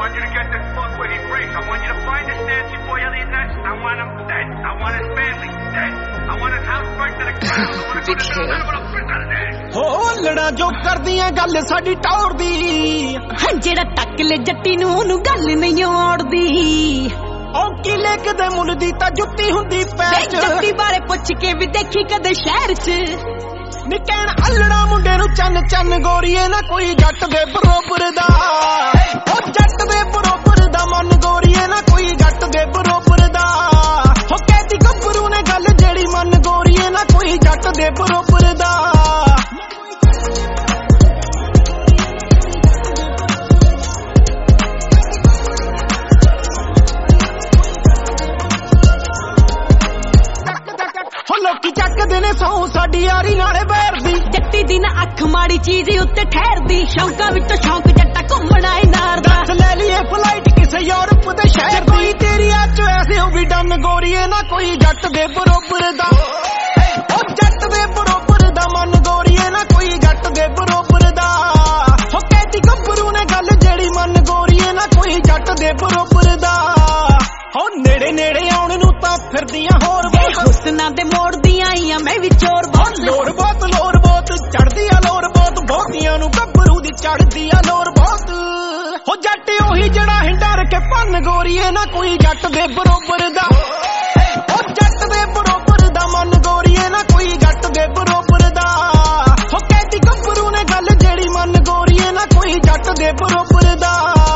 want you to get this book where he breaks. I want you to find this Nancy boy Elliot Ness. I want him dead. I want his family dead. I want his house burnt to the ground. I want to go to the center with a fist out of there. ਹੋ ਲੜਾ ਜੋ ਕਰਦੀਆਂ ਗੱਲ ਸਾਡੀ ਟੌਰ ਦੀ ਜਿਹੜਾ ਟੱਕ ਲੈ ਜੱਟੀ ਨੂੰ ਉਹਨੂੰ ਗੱਲ ਨਹੀਂ ਔੜਦੀ ਉਹ ਕਿਲੇ ਕਦੇ ਮੁੱਲ ਦੀ ਤਾਂ ਜੁੱਤੀ ਹੁੰਦੀ ਪੈਰ ਚ ਜੱਟੀ ਬਾਰੇ ਪੁੱਛ ਕੇ ਵੀ ਦੇਖੀ ਕਦੇ ਸ਼ਹਿਰ ਚ ਨੀ ਕਹਿਣ ਅਲੜਾ ਮੁੰਡੇ ਨੂੰ ਚੰਨ ਚੰਨ ਗੋਰੀਏ ਨਾ ਕੋਈ ਜੱਟ ਦੇ ਬਰੋਬਰ ਦਾ ਉਹ ਜੱਟ ਦੇ ਬਰੋਬਰ ਦਾ ਮਨ ਗੋਰੀਏ ਨਾ ਕੋਈ ਜੱਟ ਦੇ ਬਰੋਬਰ ਦਾ ਹੋ ਕਹਿਦੀ ਗੱਭਰੂ ਨੇ ਗੱਲ ਜਿਹੜੀ ਮਨ ਗੋਰੀਏ ਨਾ ਕੋਈ ਜੱਟ ਦੇ ਬਰੋਬਰ ਦਾ ਲੋਕੀ ਚੱਕਦੇ ਨੇ ਸੌ ਸਾਡੀ ਯਾਰੀ ਨਾਲੇ ਬੈਰਦੀ ਜੱਟੀ ਦੀ ਨਾ ਅੱਖ ਮਾੜੀ ਚੀਜ਼ ਉੱਤੇ ਠਹਿਰਦੀ ਸ਼ੌਂਕਾਂ ਵਿੱਚੋਂ ਸ਼ੌਂਕ ਜੱਟਾ ਘੁੰਮਣਾ ਏ ਨਾਰ ਦਾ ਲੈ ਲਈਏ ਫਲਾਈਟ ਕਿਸੇ ਯੂਰਪ ਦੇ ਸ਼ਹਿਰ ਕੋਈ ਤੇਰੀ ਅੱਜ ਐਸੇ ਹੋ ਵੀ ਡੰਨ ਗੋਰੀਏ ਨਾ ਕੋਈ ਜੱਟ ਦੇ ਬਰੋਬਰ ਦਾ ਉਹ ਜੱਟ ਦੇ ਬਰੋਬਰ ਦਾ ਮਨ ਗੋਰੀਏ ਨਾ ਕੋਈ ਜੱਟ ਦੇ ਬਰੋਬਰ ਦਾ ਹੋ ਕਹਿਦੀ ਗੱਭਰੂ ਨੇ ਗੱਲ ਜਿਹੜੀ ਮਨ ਗੋਰੀਏ ਨਾ ਕੋਈ ਜੱਟ ਦੇ ਬਰੋਬਰ ਦਾ ਹੋ ਨੇੜੇ ਨੇੜੇ ਆਉਣ ਨੂੰ ਤਾਂ ਫਿਰਦੀਆਂ ਹੋਰ ਹੁਸਨਾਂ ਦੇ ਮੋੜਦੀਆਂ ਆਈਆਂ ਮੈਂ ਵੀ ਚੋਰ ਬਹੁਤ ਲੋਰ ਬਹੁਤ ਚੜਦੀ ਆ ਲੋਰ ਬਹੁਤ ਬਹੁਤੀਆਂ ਨੂੰ ਗੱਭਰੂ ਦੀ ਚੜਦੀ ਆ ਲੋਰ ਬਹੁਤ ਹੋ ਜੱਟ ਉਹੀ ਜਿਹੜਾ ਹਿੰਡਾ ਰੱਖੇ ਪੰਨ ਗੋਰੀਏ ਨਾ ਕੋਈ ਜੱਟ ਦੇ ਬਰੋਬਰ ਦਾ ਉਹ ਜੱਟ ਦੇ ਬਰੋਬਰ ਦਾ ਮਨ ਗੋਰੀਏ ਨਾ ਕੋਈ ਜੱਟ ਦੇ ਬਰੋਬਰ ਦਾ ਹੋ ਕਹਿਦੀ ਗੱਭਰੂ ਨੇ ਗੱਲ ਜਿਹੜੀ ਮਨ ਗੋਰੀਏ ਨਾ ਕੋਈ ਜੱਟ ਦੇ ਬਰੋਬਰ ਦਾ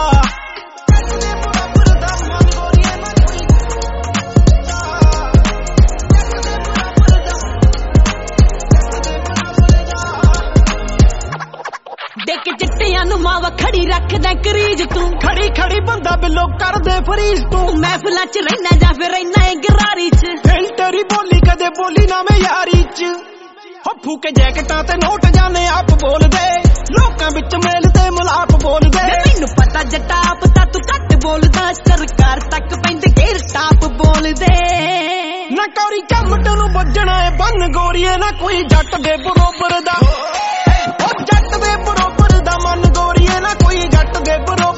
ਦੇਖ ਚਿੱਟਿਆਂ ਨੂੰ ਮਾਵਾ ਖੜੀ ਰੱਖਦਾ ਕਰੀਜ ਤੂੰ ਖੜੀ ਖੜੀ ਬੰਦਾ ਬਿੱਲੋ ਕਰਦੇ ਫਰੀਜ਼ ਤੂੰ ਮਹਿਫਲਾਂ ਚ ਰਹਿਣਾ ਜਾਂ ਫਿਰ ਰਹਿਣਾ ਏ ਗਰਾਰੀ ਚ ਤੇਰੀ ਬੋਲੀ ਕਦੇ ਬੋਲੀ ਨਾ ਮੈਂ ਯਾਰੀ ਚ ਹੋ ਫੂਕੇ ਜੈਕਟਾਂ ਤੇ ਨੋਟ ਜਾਣੇ ਆਪ ਬੋਲਦੇ ਲੋਕਾਂ ਵਿੱਚ ਮੇਲ ਤੇ ਮਲਾਪ ਬੋਲਦੇ ਮੈਨੂੰ ਪਤਾ ਜੱਟਾ ਆਪ ਤਾਂ ਤੂੰ ਘੱਟ ਬੋਲਦਾ ਸਰਕਾਰ ਤੱਕ ਪੈਂਦੇ ਗੇਰ ਟਾਪ ਬੋਲਦੇ ਨਾ ਕੌਰੀ ਚਮਟ ਨੂੰ ਵੱਜਣਾ ਏ ਬੰਨ ਗੋਰੀਏ ਨਾ ਕੋਈ ਜੱਟ ਦੇ ਬਰੋਬਰ ਦਾ ਉਹ ਜੱਟ ਦੇ ਬਰੋਬਰ ਦਾ ਮਨ ਗੋਰੀਏ ਨਾ ਕੋਈ ਜੱਟ ਦੇ ਬਰੋਬਰ